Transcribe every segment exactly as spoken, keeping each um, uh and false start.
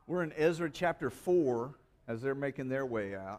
We're in Ezra chapter four as they're making their way out.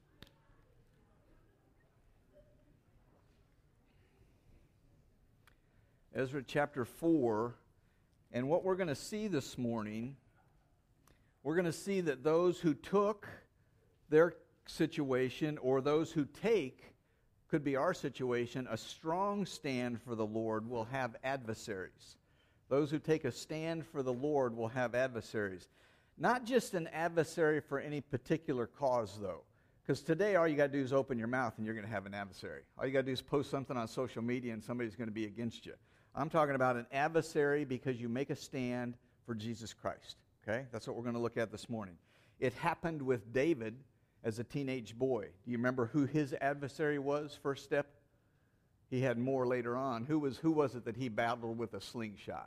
Ezra chapter four, and what we're going to see this morning, we're going to see that those who took their situation, or those who take, could be our situation, a strong stand for the Lord will have adversaries. Those who take a stand for the Lord will have adversaries. Not just an adversary for any particular cause, though. Because today all you got to do is open your mouth and you're going to have an adversary. All you got to do is post something on social media and somebody's going to be against you. I'm talking about an adversary because you make a stand for Jesus Christ. Okay? That's what we're going to look at this morning. It happened with David as a teenage boy. Do you remember who his adversary was, first step? He had more later on. Who was, who was it that he battled with a slingshot?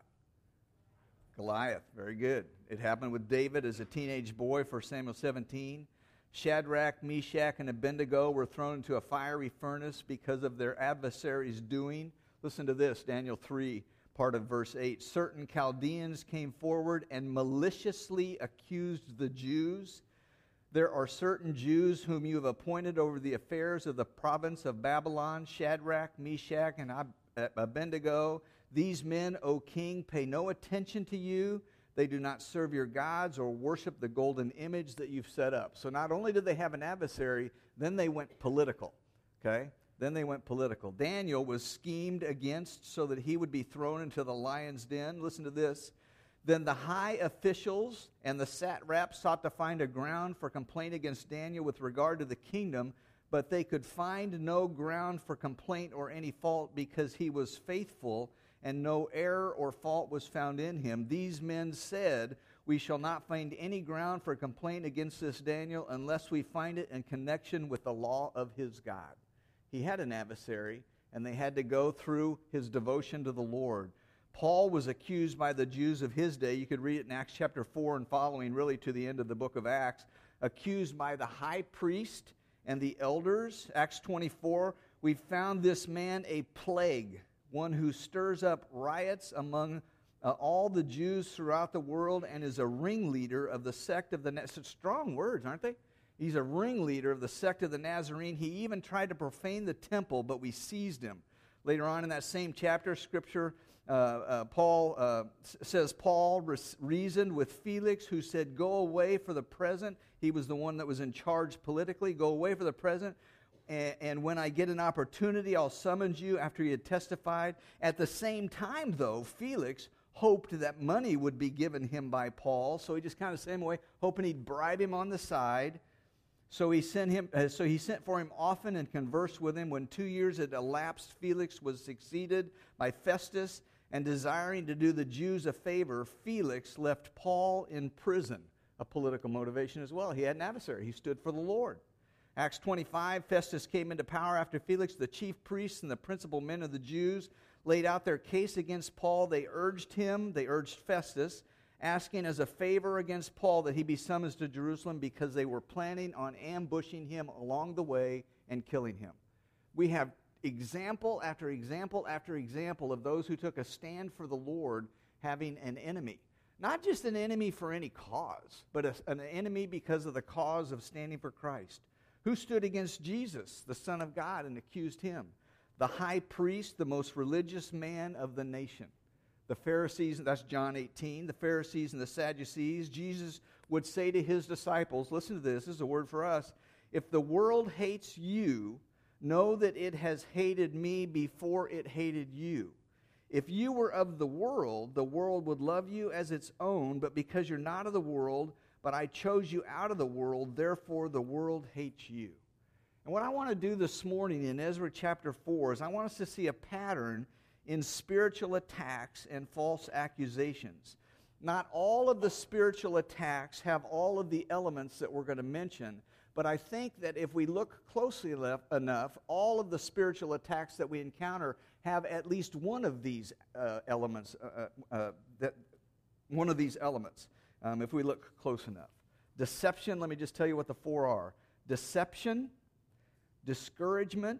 Goliath. Very good. It happened with David as a teenage boy, First Samuel seventeen. Shadrach, Meshach, and Abednego were thrown into a fiery furnace because of their adversaries' doing. Listen to this, Daniel three, part of verse eight. Certain Chaldeans came forward and maliciously accused the Jews. There are certain Jews whom you have appointed over the affairs of the province of Babylon, Shadrach, Meshach, and Abednego. These men, O king, pay no attention to you. They do not serve your gods or worship the golden image that you've set up. So not only did they have an adversary, then they went political. Okay? Then they went political. Daniel was schemed against so that he would be thrown into the lion's den. Listen to this. Then the high officials and the satraps sought to find a ground for complaint against Daniel with regard to the kingdom, but they could find no ground for complaint or any fault because he was faithful and no error or fault was found in him. These men said, we shall not find any ground for complaint against this Daniel unless we find it in connection with the law of his God. He had an adversary, and they had to go through his devotion to the Lord. Paul was accused by the Jews of his day. You could read it in Acts chapter four and following, really to the end of the book of Acts. Accused by the high priest and the elders. Acts twenty-four, we found this man a plague, one who stirs up riots among uh, all the Jews throughout the world and is a ringleader of the sect of the Nazarene. Strong words, aren't they? He's a ringleader of the sect of the Nazarene. He even tried to profane the temple, but we seized him. Later on in that same chapter, Scripture, uh, uh, Paul uh, says, Paul re- reasoned with Felix, who said, go away for the present. He was the one that was in charge politically. Go away for the present. And, and when I get an opportunity, I'll summons you after he had testified. At the same time, though, Felix hoped that money would be given him by Paul. So he just kind of sent him away, hoping he'd bribe him on the side. So he sent him. Uh, so he sent for him often and conversed with him. When two years had elapsed, Felix was succeeded by Festus, and desiring to do the Jews a favor, Felix left Paul in prison. A political motivation as well. He had an adversary. He stood for the Lord. Acts twenty-five, Festus came into power after Felix. The chief priests and the principal men of the Jews laid out their case against Paul. They urged him, they urged Festus, asking as a favor against Paul that he be summoned to Jerusalem because they were planning on ambushing him along the way and killing him. We have example after example after example of those who took a stand for the Lord having an enemy. Not just an enemy for any cause, but a, an enemy because of the cause of standing for Christ. Who stood against Jesus, the Son of God, and accused him? The high priest, the most religious man of the nation. The Pharisees, that's John eighteen, the Pharisees and the Sadducees. Jesus would say to his disciples, listen to this, this is a word for us, if the world hates you, know that it has hated me before it hated you. If you were of the world, the world would love you as its own, but because you're not of the world, but I chose you out of the world, therefore the world hates you. And what I want to do this morning in Ezra chapter four is I want us to see a pattern in spiritual attacks and false accusations. Not all of the spiritual attacks have all of the elements that we're going to mention, but I think that if we look closely enough, all of the spiritual attacks that we encounter have at least one of these uh, elements, uh, uh, that one of these elements. Um, if we look close enough. Deception, let me just tell you what the four are. Deception, discouragement,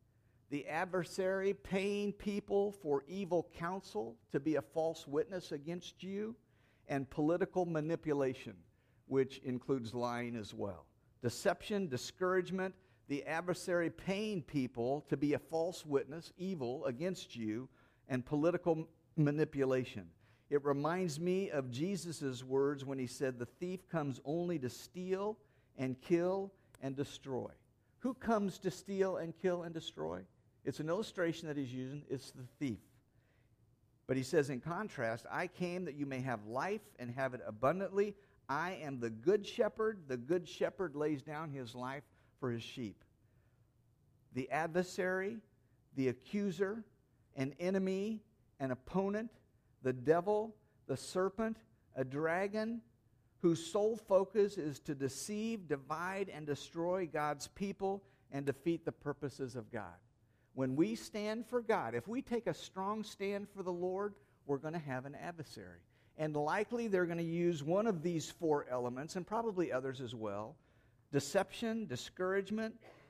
the adversary paying people for evil counsel to be a false witness against you, and political manipulation. which includes lying as well. Deception, discouragement, the adversary paying people to be a false witness, evil against you, and political manipulation. It reminds me of Jesus' words when he said, the thief comes only to steal and kill and destroy. Who comes to steal and kill and destroy? It's an illustration that he's using. It's the thief. But he says, in contrast, I came that you may have life and have it abundantly. I am the good shepherd. The good shepherd lays down his life for his sheep. The adversary, the accuser, an enemy, an opponent, the devil, the serpent, a dragon, whose sole focus is to deceive, divide, and destroy God's people and defeat the purposes of God. When we stand for God, if we take a strong stand for the Lord, we're going to have an adversary. And likely they're going to use one of these four elements, and probably others as well. Deception, discouragement,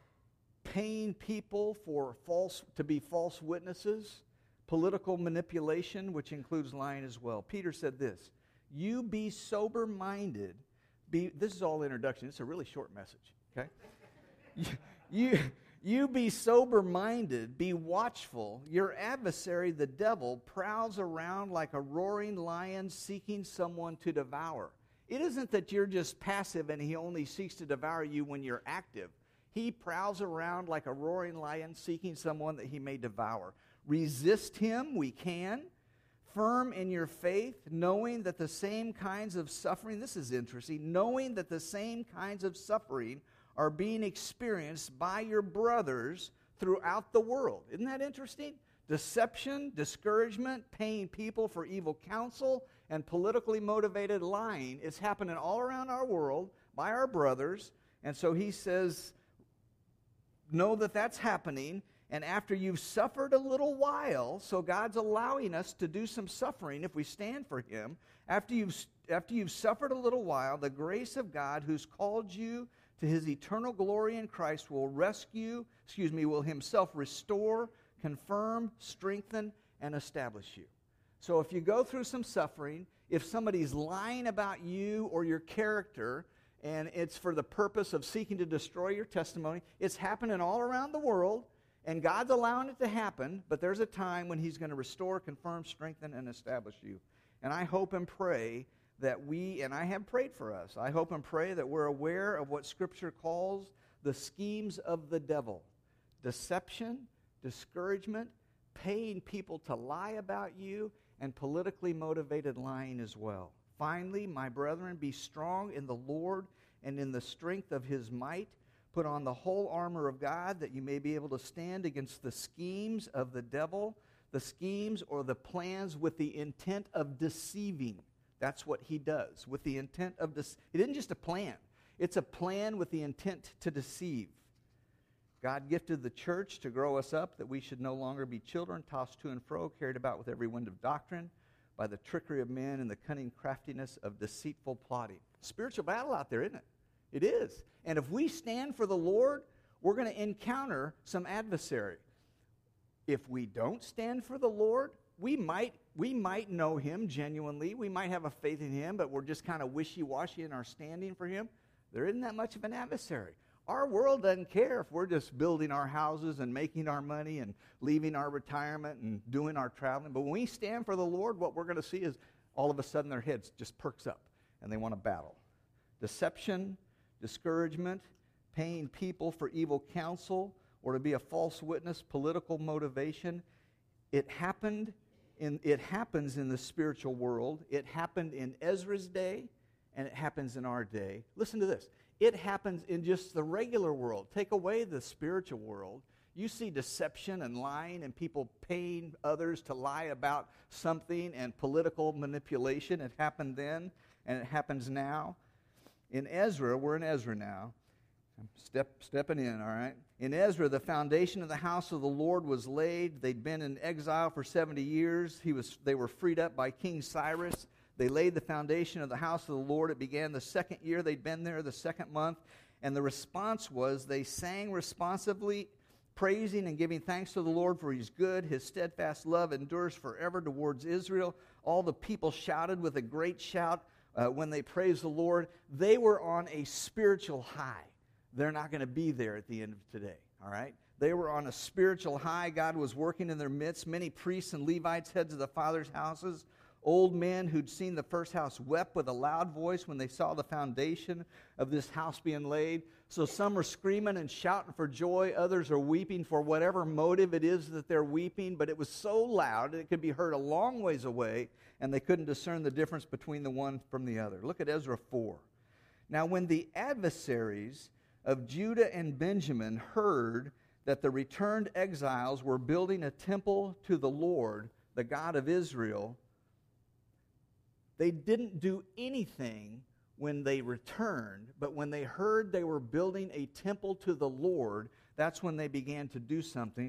paying people for false to be false witnesses, political manipulation, which includes lying as well. Peter said this, you be sober-minded. Be, this is all introduction. It's a really short message, okay? you, you, you be sober-minded, be watchful. Your adversary, the devil, prowls around like a roaring lion seeking someone to devour. It isn't that you're just passive and he only seeks to devour you when you're active. He prowls around like a roaring lion seeking someone that he may devour. Resist him, we can. Firm in your faith, knowing that the same kinds of suffering, this is interesting, knowing that the same kinds of suffering are being experienced by your brothers throughout the world. Isn't that interesting? Deception, discouragement, paying people for evil counsel, and politically motivated lying is happening all around our world by our brothers. And so he says, know that that's happening. And after you've suffered a little while, so God's allowing us to do some suffering if we stand for him. After you've, after you've suffered a little while, the grace of God who's called you to his eternal glory in Christ will rescue, excuse me, will himself restore, confirm, strengthen, and establish you. So if you go through some suffering, if somebody's lying about you or your character, and it's for the purpose of seeking to destroy your testimony, it's happening all around the world. And God's allowing it to happen, but there's a time when he's going to restore, confirm, strengthen, and establish you. And I hope and pray that we, and I have prayed for us, I hope and pray that we're aware of what Scripture calls the schemes of the devil. Deception, discouragement, paying people to lie about you, and politically motivated lying as well. Finally, my brethren, be strong in the Lord and in the strength of his might. Put on the whole armor of God that you may be able to stand against the schemes of the devil, the schemes or the plans with the intent of deceiving. That's what he does, with the intent of deceiving. It isn't just a plan. It's a plan with the intent to deceive. God gifted the church to grow us up, that we should no longer be children, tossed to and fro, carried about with every wind of doctrine, by the trickery of men and the cunning craftiness of deceitful plotting. Spiritual battle out there, isn't it? It is. And if we stand for the Lord, we're going to encounter some adversary. If we don't stand for the Lord, we might we might know him genuinely. We might have a faith in him, but we're just kind of wishy-washy in our standing for him. There isn't that much of an adversary. Our world doesn't care if we're just building our houses and making our money and leaving our retirement and doing our traveling. But when we stand for the Lord, what we're going to see is all of a sudden their heads just perks up and they want to battle. Deception, discouragement, paying people for evil counsel, or to be a false witness, political motivation. It happened in it happens in the spiritual world. It happened in Ezra's day, and it happens in our day. Listen to this. It happens in just the regular world. Take away the spiritual world. You see deception and lying and people paying others to lie about something and political manipulation. It happened then, and it happens now. In Ezra, we're in Ezra now. I'm step, stepping in, all right? In Ezra, the foundation of the house of the Lord was laid. They'd been in exile for seventy years. He was, they were freed up by King Cyrus. They laid the foundation of the house of the Lord. It began the second year they'd been there, the second month. And the response was they sang responsively, praising and giving thanks to the Lord, for he's good. His steadfast love endures forever towards Israel. All the people shouted with a great shout uh, when they praised the Lord, they were on a spiritual high. They're not going to be there at the end of today, all right? They were on a spiritual high. God was working in their midst. Many priests and Levites, heads of the fathers' houses, old men who'd seen the first house, wept with a loud voice when they saw the foundation of this house being laid. So some are screaming and shouting for joy. Others are weeping for whatever motive it is that they're weeping. But it was so loud that it could be heard a long ways away, and they couldn't discern the difference between the one from the other. Look at Ezra four. Now when the adversaries of Judah and Benjamin heard that the returned exiles were building a temple to the Lord, the God of Israel, they didn't do anything when they returned, but when they heard they were building a temple to the Lord, that's when they began to do something.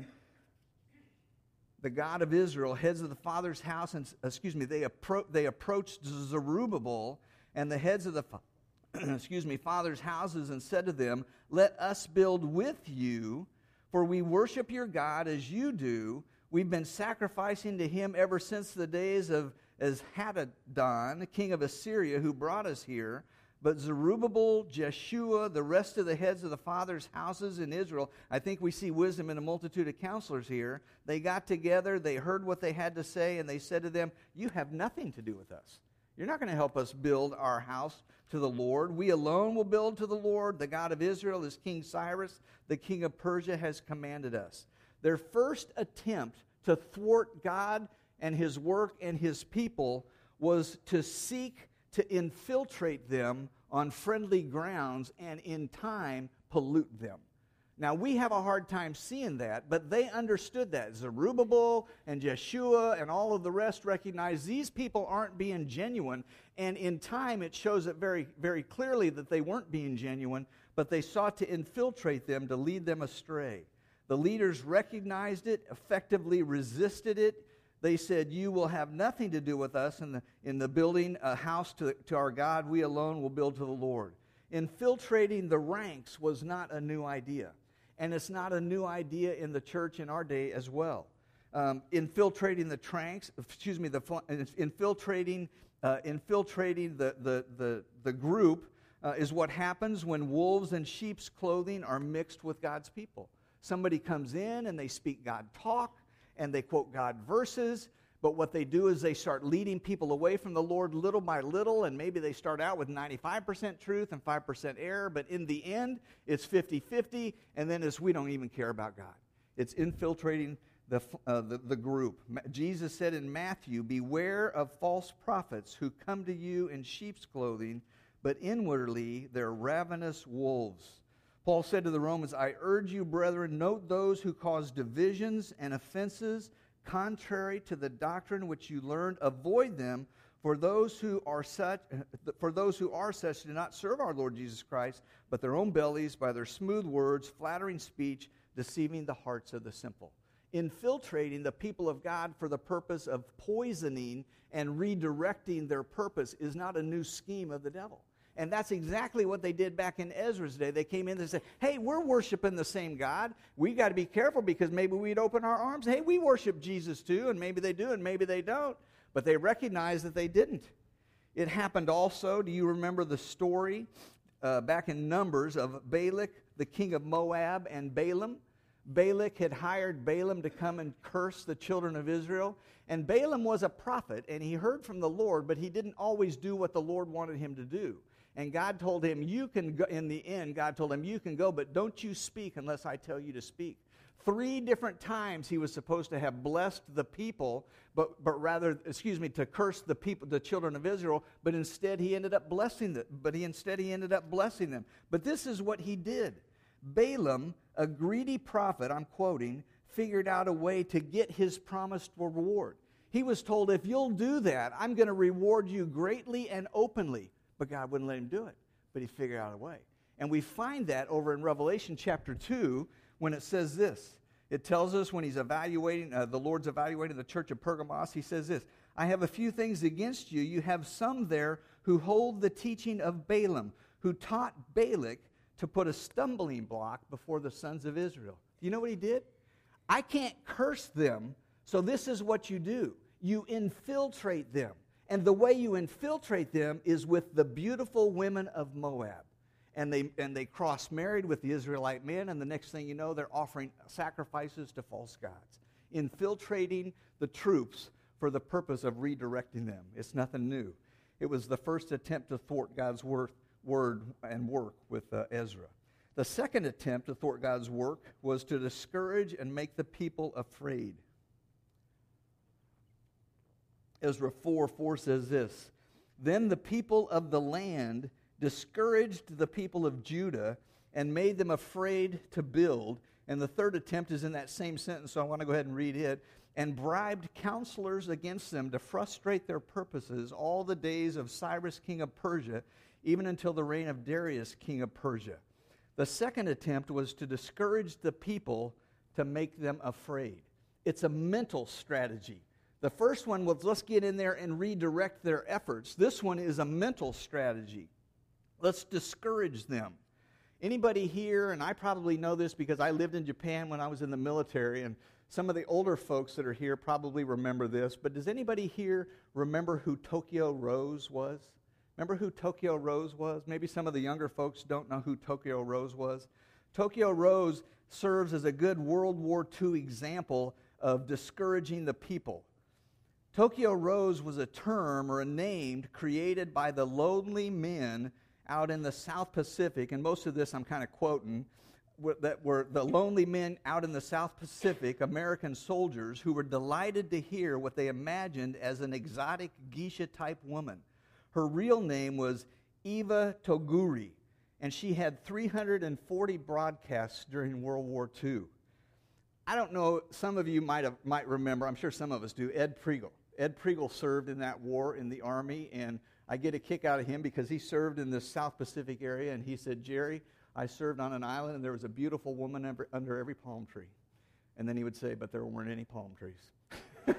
The God of Israel, heads of the father's house, and excuse me, they, appro- they approached Zerubbabel and the heads of the fa- excuse me, father's houses and said to them, "Let us build with you, for we worship your God as you do. We've been sacrificing to him ever since the days of as Hadadon, king of Assyria, who brought us here. But Zerubbabel, Jeshua, the rest of the heads of the fathers' houses in Israel," I think we see wisdom in a multitude of counselors here. They got together, they heard what they had to say, and they said to them, "You have nothing to do with us. You're not going to help us build our house to the Lord. We alone will build to the Lord. The God of Israel, as King Cyrus, the king of Persia, has commanded us." Their first attempt to thwart God and his work and his people was to seek to infiltrate them on friendly grounds and in time pollute them. Now we have a hard time seeing that, but they understood that. Zerubbabel and Jeshua and all of the rest recognized these people aren't being genuine, and in time it shows it very, very clearly that they weren't being genuine, but they sought to infiltrate them to lead them astray. The leaders recognized it, effectively resisted it. They said, "You will have nothing to do with us in the, in the building a house to, to our God. We alone will build to the Lord." Infiltrating the ranks was not a new idea. And it's not a new idea in the church in our day as well. Um, infiltrating the tranks, excuse me, the infiltrating, uh, infiltrating the, the, the, the group uh, is what happens when wolves in sheep's clothing are mixed with God's people. Somebody comes in and they speak God talk, and they quote God verses, but what they do is they start leading people away from the Lord little by little, and maybe they start out with ninety-five percent truth and five percent error, but in the end, it's fifty-fifty, and then it's we don't even care about God. It's infiltrating the, uh, the, the group. Jesus said in Matthew, "Beware of false prophets who come to you in sheep's clothing, but inwardly they're ravenous wolves." Paul said to the Romans, "I urge you, brethren, note those who cause divisions and offenses contrary to the doctrine which you learned. Avoid them, for those who are such for those who are such do not serve our Lord Jesus Christ, but their own bellies by their smooth words, flattering speech, deceiving the hearts of the simple." Infiltrating the people of God for the purpose of poisoning and redirecting their purpose is not a new scheme of the devil. And that's exactly what they did back in Ezra's day. They came in and said, "Hey, we're worshiping the same God. We got to be careful because maybe we'd open our arms. Hey, we worship Jesus too." And maybe they do and maybe they don't. But they recognized that they didn't. It happened also, do you remember the story uh, back in Numbers of Balak, the king of Moab, and Balaam? Balak had hired Balaam to come and curse the children of Israel. And Balaam was a prophet, and he heard from the Lord, but he didn't always do what the Lord wanted him to do. And God told him, you can go, in the end, God told him, "You can go, but don't you speak unless I tell you to speak." Three different times he was supposed to have blessed the people, but, but rather, excuse me, to curse the people, the children of Israel, but instead he ended up blessing them. But he instead he ended up blessing them. But this is what he did. Balaam, a greedy prophet, I'm quoting, figured out a way to get his promised reward. He was told, "If you'll do that, I'm going to reward you greatly and openly." But God wouldn't let him do it. But he figured out a way. And we find that over in Revelation chapter two when it says this. It tells us when he's evaluating, uh, the Lord's evaluating the church of Pergamos, he says this, "I have a few things against you. You have some there who hold the teaching of Balaam, who taught Balak to put a stumbling block before the sons of Israel." You know what he did? I can't curse them, so this is what you do. You infiltrate them. And the way you infiltrate them is with the beautiful women of Moab. And they and they cross-married with the Israelite men, and the next thing you know, they're offering sacrifices to false gods, infiltrating the troops for the purpose of redirecting them. It's nothing new. It was the first attempt to thwart God's word, word and work with uh, Ezra. The second attempt to thwart God's work was to discourage and make the people afraid. Ezra four four says this, "Then the people of the land discouraged the people of Judah and made them afraid to build." And the third attempt is in that same sentence, so I want to go ahead and read it. "And bribed counselors against them to frustrate their purposes all the days of Cyrus, king of Persia, even until the reign of Darius, king of Persia." The second attempt was to discourage the people to make them afraid. It's a mental strategy. The first one was let's get in there and redirect their efforts. This one is a mental strategy. Let's discourage them. Anybody here, and I probably know this because I lived in Japan when I was in the military, and some of the older folks that are here probably remember this, but does anybody here remember who Tokyo Rose was? Remember who Tokyo Rose was? Maybe some of the younger folks don't know who Tokyo Rose was. Tokyo Rose serves as a good World War Two example of discouraging the people. Tokyo Rose was a term or a name created by the lonely men out in the South Pacific, and most of this I'm kind of quoting, that were the lonely men out in the South Pacific, American soldiers, who were delighted to hear what they imagined as an exotic geisha-type woman. Her real name was Eva Toguri, and she had three hundred forty broadcasts during World War Two. I don't know, some of you might have, might remember, I'm sure some of us do, Ed Priegel. Ed Priegel served in that war in the Army, and I get a kick out of him because he served in the South Pacific area, and he said, "Jerry, I served on an island, and there was a beautiful woman under, under every palm tree." And then he would say, "But there weren't any palm trees."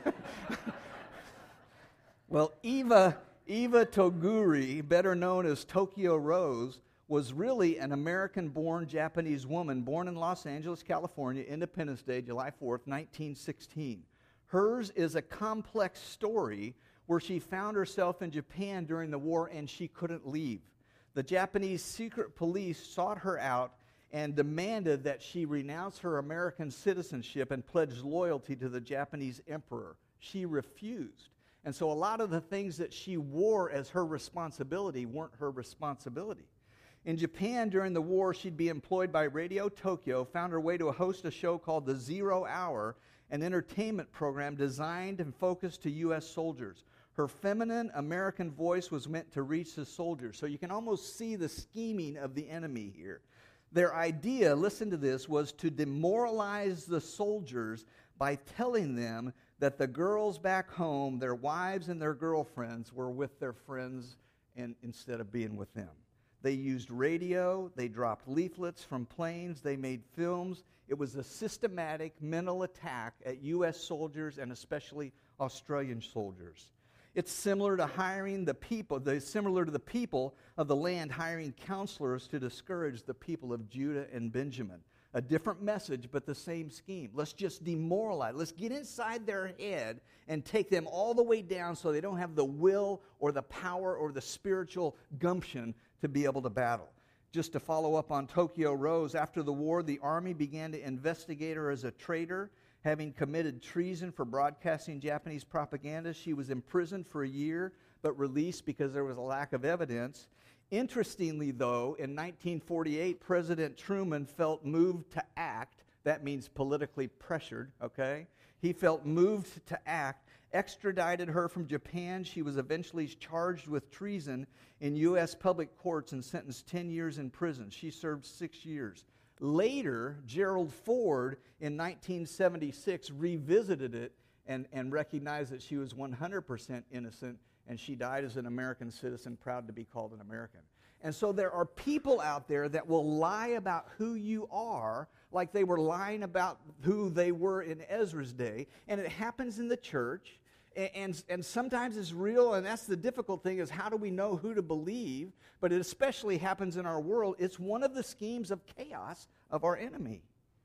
Well, Eva, Eva Toguri, better known as Tokyo Rose, was really an American-born Japanese woman born in Los Angeles, California, Independence Day, July fourth, nineteen sixteen. Hers is a complex story where she found herself in Japan during the war and she couldn't leave. The Japanese secret police sought her out and demanded that she renounce her American citizenship and pledge loyalty to the Japanese emperor. She refused. And so a lot of the things that she wore as her responsibility weren't her responsibility. In Japan during the war, she'd be employed by Radio Tokyo, found her way to host a show called The Zero Hour, an entertainment program designed and focused to U S soldiers. Her feminine American voice was meant to reach the soldiers. So you can almost see the scheming of the enemy here. Their idea, listen to this, was to demoralize the soldiers by telling them that the girls back home, their wives and their girlfriends, were with their friends and instead of being with them. They used radio, they dropped leaflets from planes, they made films. It was a systematic mental attack at U S soldiers and especially Australian soldiers. It's similar to hiring the people, the, similar to the people of the land hiring counselors to discourage the people of Judah and Benjamin. A different message, but the same scheme. Let's just demoralize. Let's get inside their head and take them all the way down so they don't have the will or the power or the spiritual gumption to be able to battle. Just to follow up on Tokyo Rose, after the war, the Army began to investigate her as a traitor, having committed treason for broadcasting Japanese propaganda. She was imprisoned for a year, but released because there was a lack of evidence. Interestingly, though, in nineteen forty-eight, President Truman felt moved to act. That means politically pressured, okay? He felt moved to act, extradited her from Japan. She was eventually charged with treason in U S public courts and sentenced ten years in prison. She served six years. Later, Gerald Ford in nineteen seventy-six revisited it and, and recognized that she was one hundred percent innocent, and she died as an American citizen, proud to be called an American. And so there are people out there that will lie about who you are like they were lying about who they were in Ezra's day. And it happens in the church. And, and, and sometimes it's real, and that's the difficult thing, is how do we know who to believe? But it especially happens in our world. It's one of the schemes of chaos of our enemy.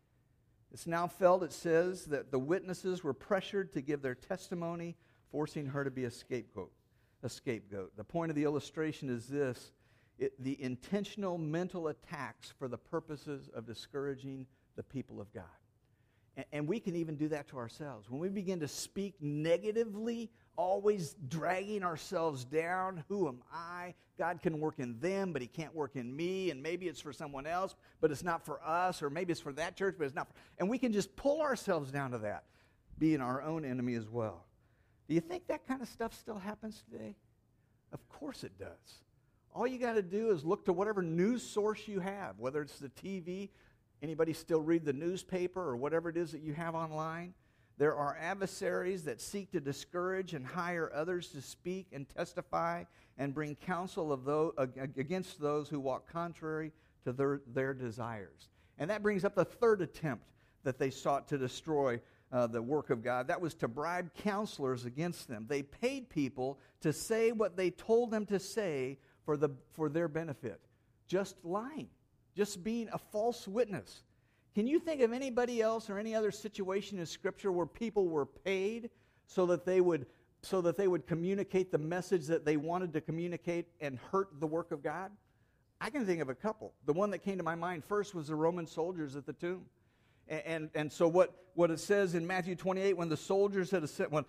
It's now felt, it says, that the witnesses were pressured to give their testimony, forcing her to be a scapegoat. a scapegoat. The point of the illustration is this: it, the intentional mental attacks for the purposes of discouraging the people of God. And, and we can even do that to ourselves. When we begin to speak negatively, always dragging ourselves down, who am I? God can work in them, but he can't work in me, and maybe it's for someone else, but it's not for us, or maybe it's for that church, but it's not for... And we can just pull ourselves down to that, being our own enemy as well. Do you think that kind of stuff still happens today? Of course it does. All you got to do is look to whatever news source you have, whether it's the T V, anybody still read the newspaper, or whatever it is that you have online. There are adversaries that seek to discourage and hire others to speak and testify and bring counsel of those, against those who walk contrary to their, their desires. And that brings up the third attempt that they sought to destroy uh, the work of God. That was to bribe counselors against them. They paid people to say what they told them to say for the for their benefit. Just lying. Just being a false witness. Can you think of anybody else or any other situation in Scripture where people were paid so that they would so that they would communicate the message that they wanted to communicate and hurt the work of God? I can think of a couple. The one that came to my mind first was the Roman soldiers at the tomb. And and, and so what, what it says in Matthew twenty-eight, when the soldiers had a, when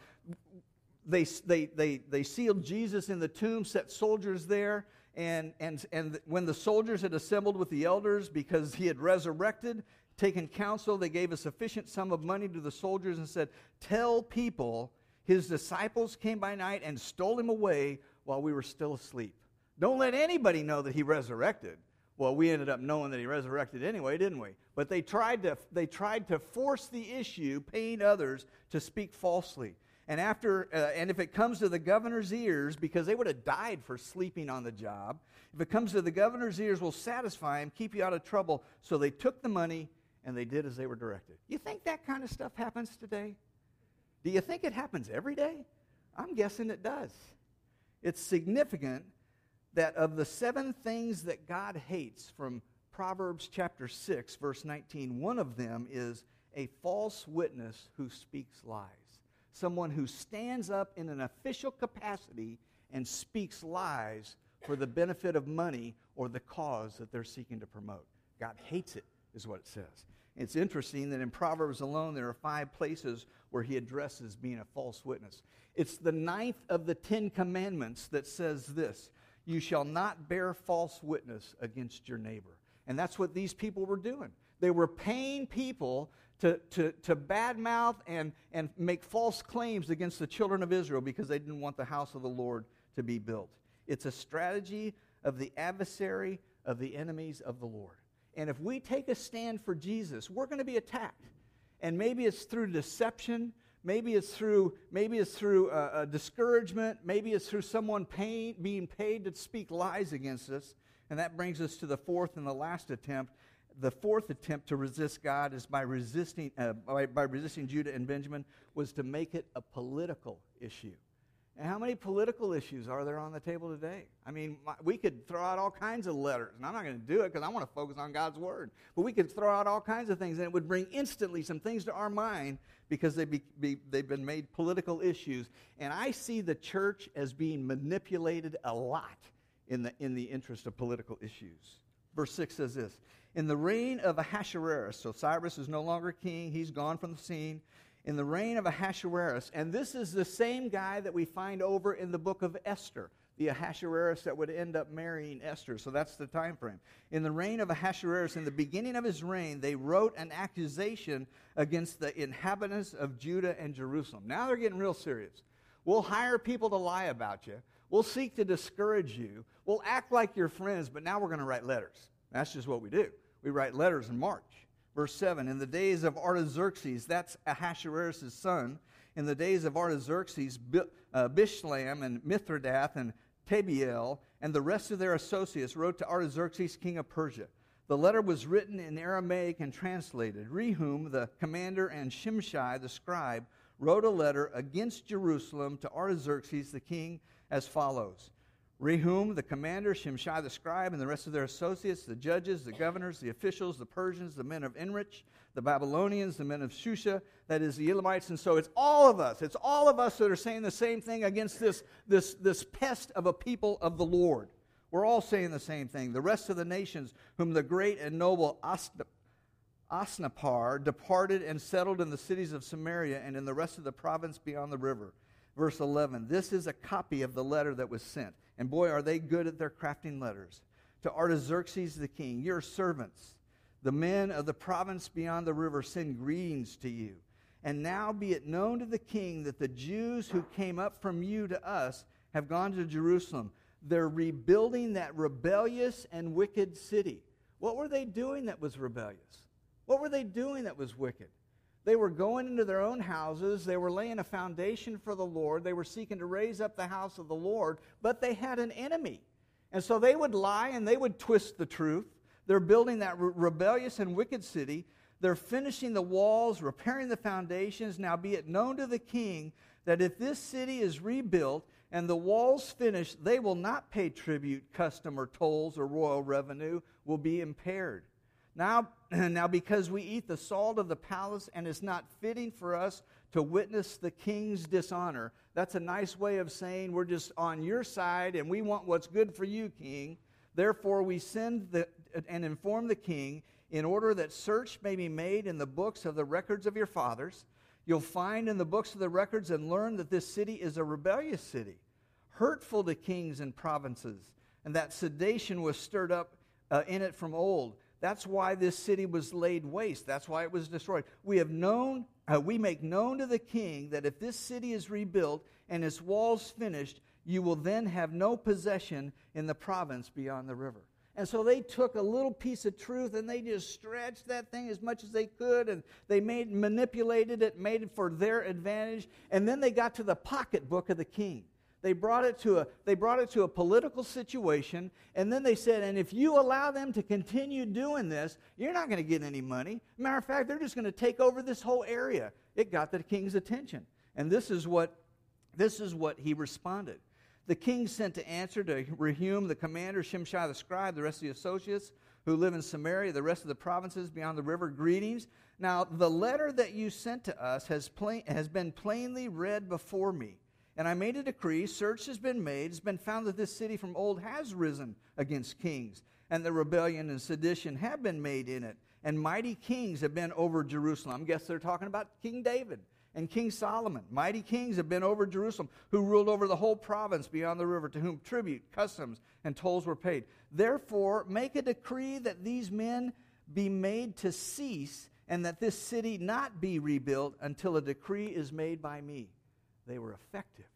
they they they they sealed Jesus in the tomb, set soldiers there. And, and, and when the soldiers had assembled with the elders because he had resurrected, taken counsel, they gave a sufficient sum of money to the soldiers and said, "Tell people his disciples came by night and stole him away while we were still asleep. Don't let anybody know that he resurrected." Well, we ended up knowing that he resurrected anyway, didn't we? But they tried to they tried to force the issue, paying others to speak falsely. And after, uh, and if it comes to the governor's ears, because they would have died for sleeping on the job, if it comes to the governor's ears, we'll satisfy him, keep you out of trouble. So they took the money and they did as they were directed. You think that kind of stuff happens today? Do you think it happens every day? I'm guessing it does. It's significant that of the seven things that God hates from Proverbs chapter six, verse nineteen, one of them is a false witness who speaks lies. Someone who stands up in an official capacity and speaks lies for the benefit of money or the cause that they're seeking to promote. God hates it, is what it says. It's interesting that in Proverbs alone there are five places where he addresses being a false witness. It's the ninth of the Ten Commandments that says this: "You shall not bear false witness against your neighbor." And that's what these people were doing. They were paying people to, to, to badmouth and, and make false claims against the children of Israel because they didn't want the house of the Lord to be built. It's a strategy of the adversary, of the enemies of the Lord. And if we take a stand for Jesus, we're going to be attacked. And maybe it's through deception, maybe it's through maybe it's through uh, uh, discouragement, maybe it's through someone paying, being paid to speak lies against us. And that brings us to the fourth and the last attempt. The fourth attempt to resist God is by resisting uh, by, by resisting Judah and Benjamin, was to make it a political issue. And how many political issues are there on the table today? I mean, my, we could throw out all kinds of letters, and I'm not going to do it because I want to focus on God's Word. But we could throw out all kinds of things, and it would bring instantly some things to our mind because they be, be, they've been made political issues. And I see the church as being manipulated a lot in the in the interest of political issues. Verse six says this: "In the reign of Ahasuerus," so Cyrus is no longer king, he's gone from the scene. "In the reign of Ahasuerus," and this is the same guy that we find over in the book of Esther, the Ahasuerus that would end up marrying Esther, so that's the time frame. "In the reign of Ahasuerus, in the beginning of his reign, they wrote an accusation against the inhabitants of Judah and Jerusalem." Now they're getting real serious. We'll hire people to lie about you. We'll seek to discourage you. We'll act like you're friends, but now we're going to write letters. That's just what we do. We write letters and march. Verse seven, "In the days of Artaxerxes," that's Ahasuerus' son, "in the days of Artaxerxes, uh, Bishlam and Mithridath and Tabiel and the rest of their associates wrote to Artaxerxes, king of Persia. The letter was written in Aramaic and translated. Rehum, the commander, and Shimshai, the scribe, wrote a letter against Jerusalem to Artaxerxes, the king, as follows: Rehum, the commander, Shimshai the scribe, and the rest of their associates, the judges, the governors, the officials, the Persians, the men of Enrich, the Babylonians, the men of Shusha, that is the Elamites. And so it's all of us. It's all of us that are saying the same thing against this, this, this pest of a people of the Lord. We're all saying the same thing. The rest of the nations, whom the great and noble Osna, Osnapar departed and settled in the cities of Samaria and in the rest of the province beyond the river. Verse eleven, this is a copy of the letter that was sent. And boy, are they good at their crafting letters. To Artaxerxes the king, your servants, the men of the province beyond the river, send greetings to you. And now be it known to the king that the Jews who came up from you to us have gone to Jerusalem. They're rebuilding that rebellious and wicked city. What were they doing that was rebellious? What were they doing that was wicked? They were going into their own houses. They were laying a foundation for the Lord. They were seeking to raise up the house of the Lord, but they had an enemy. And so they would lie and they would twist the truth. They're building that re- rebellious and wicked city. They're finishing the walls, repairing the foundations. Now be it known to the king that if this city is rebuilt and the walls finished, they will not pay tribute, custom, or tolls, or royal revenue will be impaired. Now, now because we eat the salt of the palace and it's not fitting for us to witness the king's dishonor. That's a nice way of saying we're just on your side and we want what's good for you, king. Therefore we send the, and inform the king in order that search may be made in the books of the records of your fathers. You'll find in the books of the records and learn that this city is a rebellious city, hurtful to kings and provinces, and that sedation was stirred up uh, in it from old. That's why this city was laid waste. That's why it was destroyed. We have known, uh, we make known to the king that if this city is rebuilt and its walls finished, you will then have no possession in the province beyond the river. And so they took a little piece of truth and they just stretched that thing as much as they could, and they made manipulated it, made it for their advantage, and then they got to the pocketbook of the king. They brought it to a they brought it to a political situation, and then they said, and if you allow them to continue doing this, you're not going to get any money. Matter of fact, they're just going to take over this whole area. It got the king's attention. And this is what this is what he responded. The king sent to answer to Rehum, the commander, Shimshai the scribe, the rest of the associates who live in Samaria, the rest of the provinces beyond the river, greetings. Now, the letter that you sent to us has plain, has been plainly read before me. And I made a decree, search has been made, it's been found that this city from old has risen against kings, and the rebellion and sedition have been made in it, and mighty kings have been over Jerusalem. I guess they're talking about King David and King Solomon. Mighty kings have been over Jerusalem, who ruled over the whole province beyond the river, to whom tribute, customs, and tolls were paid. Therefore, make a decree that these men be made to cease, and that this city not be rebuilt until a decree is made by me. They were effective.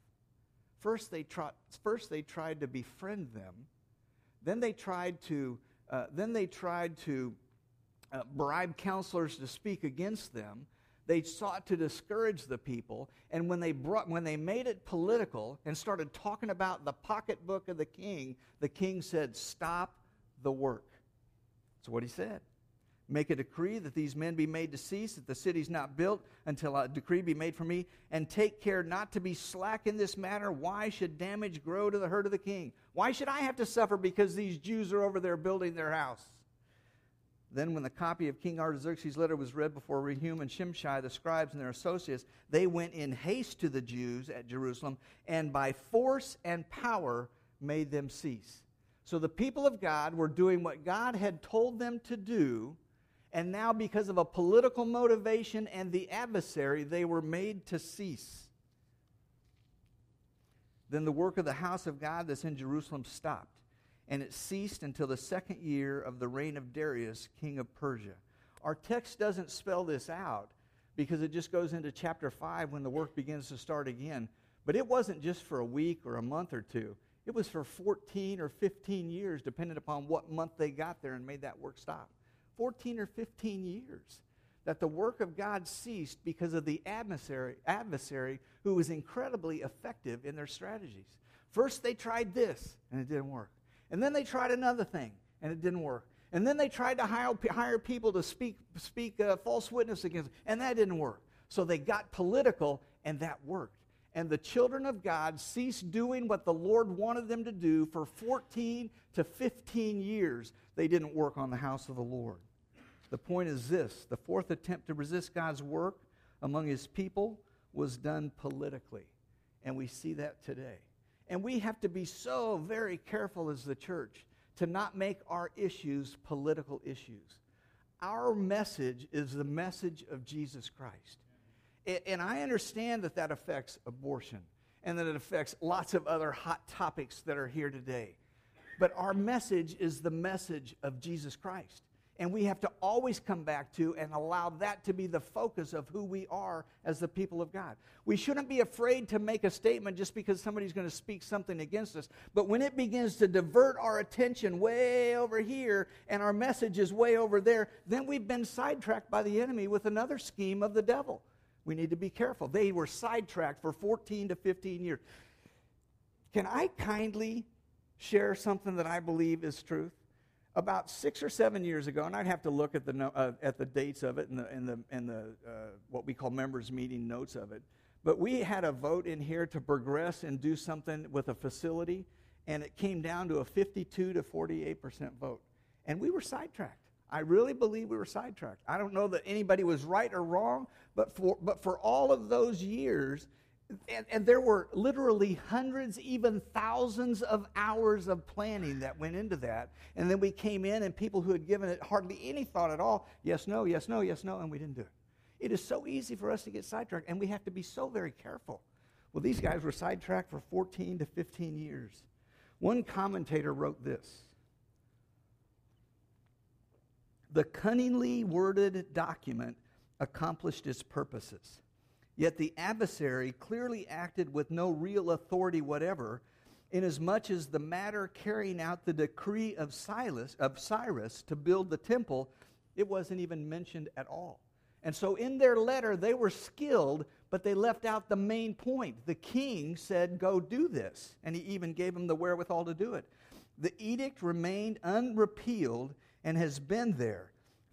First they, tried, first, they tried to befriend them. Then they tried to, uh, then they tried to uh, bribe counselors to speak against them. They sought to discourage the people. And when they brought, when they made it political and started talking about the pocketbook of the king, the king said, "Stop the work." That's what he said. Make a decree that these men be made to cease, that the city's not built until a decree be made for me, and take care not to be slack in this matter. Why should damage grow to the hurt of the king? Why should I have to suffer because these Jews are over there building their house? Then when the copy of King Artaxerxes' letter was read before Rehum and Shimshai, the scribes and their associates, they went in haste to the Jews at Jerusalem, and by force and power made them cease. So the people of God were doing what God had told them to do, and now because of a political motivation and the adversary, they were made to cease. Then the work of the house of God that's in Jerusalem stopped, and it ceased until the second year of the reign of Darius, king of Persia. Our text doesn't spell this out because it just goes into chapter five when the work begins to start again. But it wasn't just for a week or a month or two. It was for fourteen or fifteen years, depending upon what month they got there and made that work stop. fourteen or fifteen years that the work of God ceased because of the adversary, adversary who was incredibly effective in their strategies. First they tried this, and it didn't work. And then they tried another thing, and it didn't work. And then they tried to hire, hire people to speak, speak uh, false witness against them, and that didn't work. So they got political, and that worked. And the children of God ceased doing what the Lord wanted them to do for fourteen to fifteen years. They didn't work on the house of the Lord. The point is this: the fourth attempt to resist God's work among his people was done politically. And we see that today. And we have to be so very careful as the church to not make our issues political issues. Our message is the message of Jesus Christ. And I understand that that affects abortion and that it affects lots of other hot topics that are here today. But our message is the message of Jesus Christ. And we have to always come back to and allow that to be the focus of who we are as the people of God. We shouldn't be afraid to make a statement just because somebody's going to speak something against us. But when it begins to divert our attention way over here and our message is way over there, then we've been sidetracked by the enemy with another scheme of the devil. We need to be careful. They were sidetracked for fourteen to fifteen years. Can I kindly share something that I believe is truth? About six or seven years ago, and I'd have to look at the uh, at the dates of it and the and the and the uh, what we call members meeting notes of it. But we had a vote in here to progress and do something with a facility, and it came down to a fifty-two to forty-eight percent vote, and we were sidetracked. I really believe we were sidetracked. I don't know that anybody was right or wrong, but for but for all of those years. And, and there were literally hundreds, even thousands of hours of planning that went into that. And then we came in and people who had given it hardly any thought at all, yes, no, yes, no, yes, no, and we didn't do it. It is so easy for us to get sidetracked, and we have to be so very careful. Well, these guys were sidetracked for fourteen to fifteen years. One commentator wrote this: the cunningly worded document accomplished its purposes. Yet the adversary clearly acted with no real authority whatever, inasmuch as the matter carrying out the decree of Cyrus, of Cyrus to build the temple, it wasn't even mentioned at all. And so in their letter, they were skilled, but they left out the main point. The king said, go do this, and he even gave them the wherewithal to do it. The edict remained unrepealed and has been there.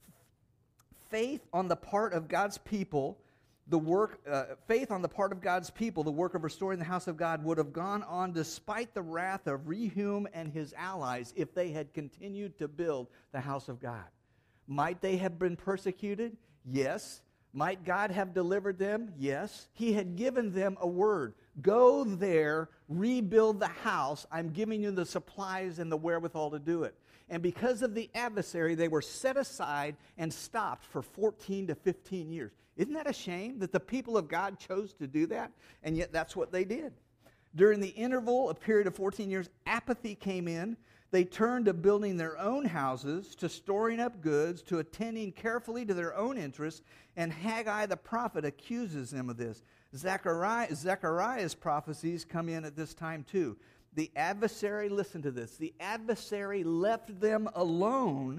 Faith on the part of God's people The work, uh, faith on the part of God's people, the work of restoring the house of God, would have gone on despite the wrath of Rehum and his allies if they had continued to build the house of God. Might they have been persecuted? Yes. Might God have delivered them? Yes. He had given them a word. Go there, rebuild the house. I'm giving you the supplies and the wherewithal to do it. And because of the adversary, they were set aside and stopped for fourteen to fifteen years. Isn't that a shame that the people of God chose to do that? And yet that's what they did. During the interval, a period of fourteen years, apathy came in. They turned to building their own houses, to storing up goods, to attending carefully to their own interests. And Haggai the prophet accuses them of this. Zechariah, Zechariah's prophecies come in at this time too. The adversary, listen to this, the adversary left them alone.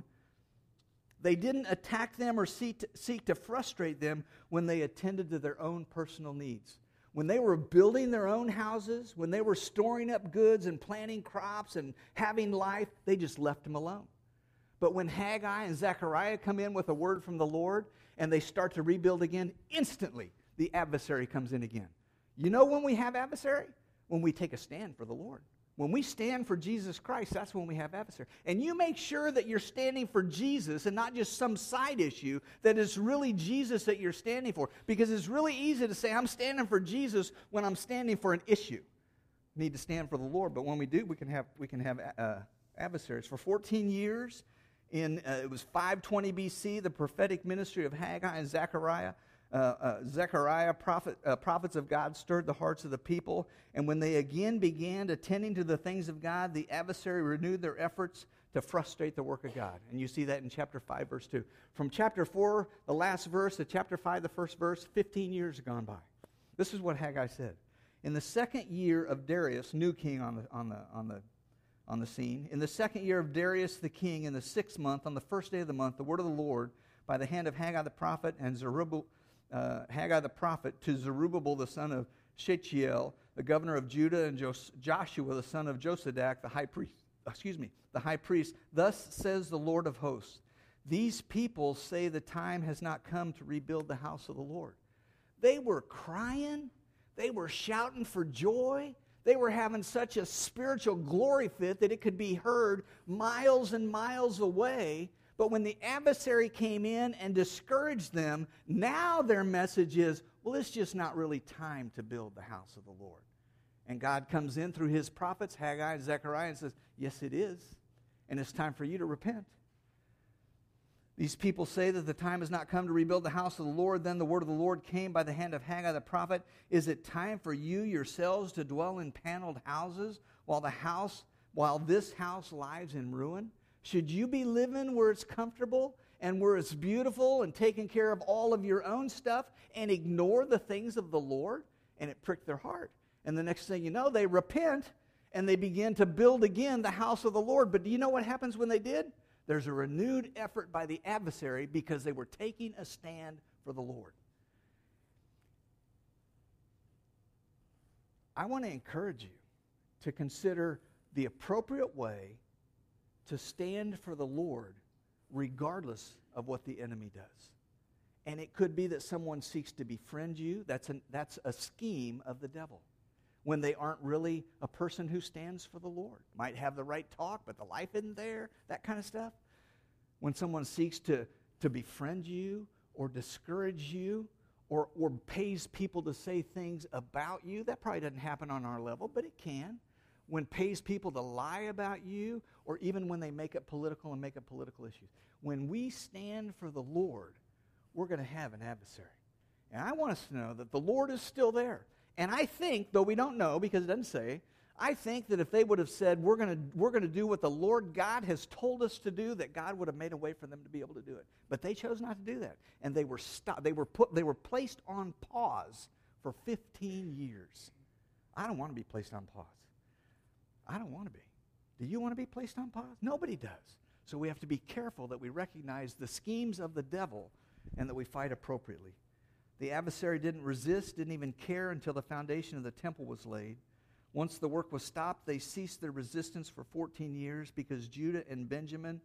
They didn't attack them or seek to, seek to frustrate them when they attended to their own personal needs. When they were building their own houses, when they were storing up goods and planting crops and having life, they just left them alone. But when Haggai and Zechariah come in with a word from the Lord and they start to rebuild again, instantly the adversary comes in again. You know when we have adversary? When we take a stand for the Lord. When we stand for Jesus Christ, that's when we have adversary. And you make sure that you're standing for Jesus and not just some side issue, that it's really Jesus that you're standing for. Because it's really easy to say, I'm standing for Jesus when I'm standing for an issue. We need to stand for the Lord. But when we do, we can have we can have uh, adversaries. For fourteen years, in uh, it was five twenty B C, the prophetic ministry of Haggai and Zechariah, Uh, uh, Zechariah, prophet, uh, prophets of God, stirred the hearts of the people. And when they again began attending to the things of God, the adversary renewed their efforts to frustrate the work of God. And you see that in chapter five, verse two. From chapter four, the last verse, to chapter five, the first verse, fifteen years have gone by. This is what Haggai said. In the second year of Darius, new king on the, on the, on the, on the scene, in the second year of Darius the king, in the sixth month, on the first day of the month, the word of the Lord, by the hand of Haggai the prophet and Zerubbabel, Uh, Haggai the prophet, to Zerubbabel the son of Shealtiel, the governor of Judah, and Jos- Joshua the son of Josadak, the high priest. Excuse me, the high priest. Thus says the Lord of hosts: these people say the time has not come to rebuild the house of the Lord. They were crying, They were shouting for joy. They were having such a spiritual glory fit that it could be heard miles and miles away. But when the adversary came in and discouraged them, now their message is, well, it's just not really time to build the house of the Lord. And God comes in through his prophets, Haggai and Zechariah, and says, yes, it is. And it's time for you to repent. These people say that the time has not come to rebuild the house of the Lord. Then the word of the Lord came by the hand of Haggai the prophet. Is it time for you yourselves to dwell in paneled houses while the house, while this house lies in ruin? Should you be living where it's comfortable and where it's beautiful and taking care of all of your own stuff and ignore the things of the Lord? And it pricked their heart. And the next thing you know, they repent and they begin to build again the house of the Lord. But do you know what happens when they did? There's a renewed effort by the adversary because they were taking a stand for the Lord. I want to encourage you to consider the appropriate way to stand for the Lord regardless of what the enemy does. And it could be that someone seeks to befriend you. That's, an, that's a scheme of the devil. When they aren't really a person who stands for the Lord. Might have the right talk, but the life isn't there, that kind of stuff. When someone seeks to, to befriend you or discourage you or, or pays people to say things about you, that probably doesn't happen on our level, but it can. When pays people to lie about you, or even when they make it political and make it political issues. When we stand for the Lord, we're going to have an adversary. And I want us to know that the Lord is still there. And I think, though we don't know because it doesn't say, I think that if they would have said, we're going to we're going to do what the Lord God has told us to do, that God would have made a way for them to be able to do it. But they chose not to do that. And they were stopped. They were put they were placed on pause for fifteen years. I don't want to be placed on pause. I don't want to be. Do you want to be placed on pause? Nobody does. So we have to be careful that we recognize the schemes of the devil and that we fight appropriately. The adversary didn't resist, didn't even care until the foundation of the temple was laid. Once the work was stopped, they ceased their resistance for fourteen years because Judah and Benjamin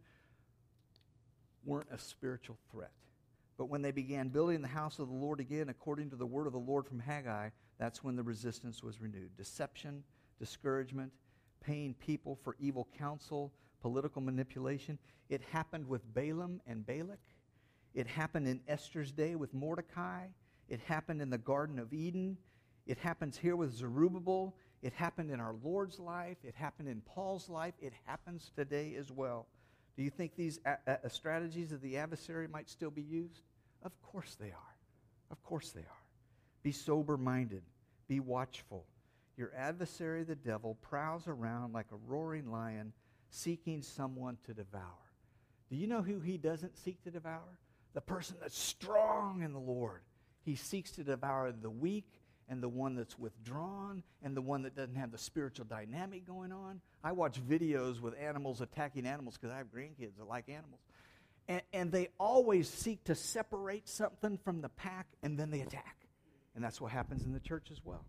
weren't a spiritual threat. But when they began building the house of the Lord again, according to the word of the Lord from Haggai, that's when the resistance was renewed. Deception, discouragement, paying people for evil counsel, political manipulation. It happened with Balaam and Balak. It happened in Esther's day with Mordecai. It happened in the Garden of Eden. It happens here with Zerubbabel. It happened in our Lord's life. It happened in Paul's life. It happens today as well. Do you think these a- a- strategies of the adversary might still be used? Of course they are. Of course they are. Be sober-minded. Be watchful. Your adversary, the devil, prowls around like a roaring lion seeking someone to devour. Do you know who he doesn't seek to devour? The person that's strong in the Lord. He seeks to devour the weak and the one that's withdrawn and the one that doesn't have the spiritual dynamic going on. I watch videos with animals attacking animals because I have grandkids that like animals. And, and they always seek to separate something from the pack and then they attack. And that's what happens in the church as well.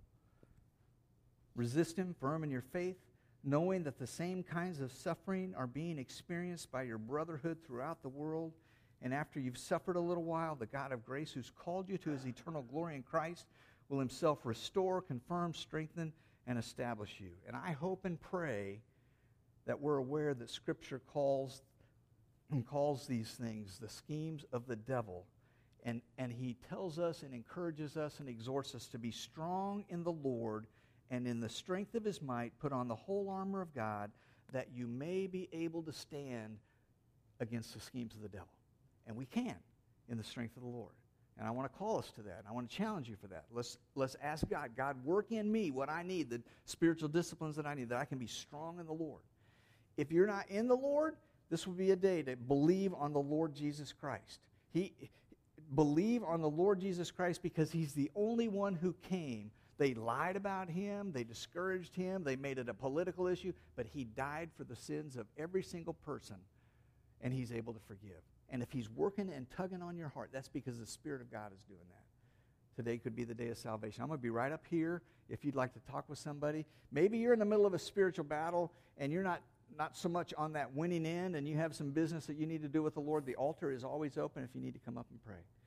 Resist him, firm in your faith, knowing that the same kinds of suffering are being experienced by your brotherhood throughout the world. And after you've suffered a little while, the God of grace who's called you to his eternal glory in Christ will himself restore, confirm, strengthen, and establish you. And I hope and pray that we're aware that Scripture calls and calls these things the schemes of the devil. And, and he tells us and encourages us and exhorts us to be strong in the Lord and in the strength of his might, put on the whole armor of God, that you may be able to stand against the schemes of the devil. And we can in the strength of the Lord. And I want to call us to that. And I want to challenge you for that. Let's, let's ask God, God, work in me what I need, the spiritual disciplines that I need, that I can be strong in the Lord. If you're not in the Lord, this will be a day to believe on the Lord Jesus Christ. He believe on the Lord Jesus Christ because he's the only one who came. They lied about him. They discouraged him. They made it a political issue. But he died for the sins of every single person. And he's able to forgive. And if he's working and tugging on your heart, that's because the Spirit of God is doing that. Today could be the day of salvation. I'm going to be right up here if you'd like to talk with somebody. Maybe you're in the middle of a spiritual battle and you're not, not so much on that winning end and you have some business that you need to do with the Lord. The altar is always open if you need to come up and pray.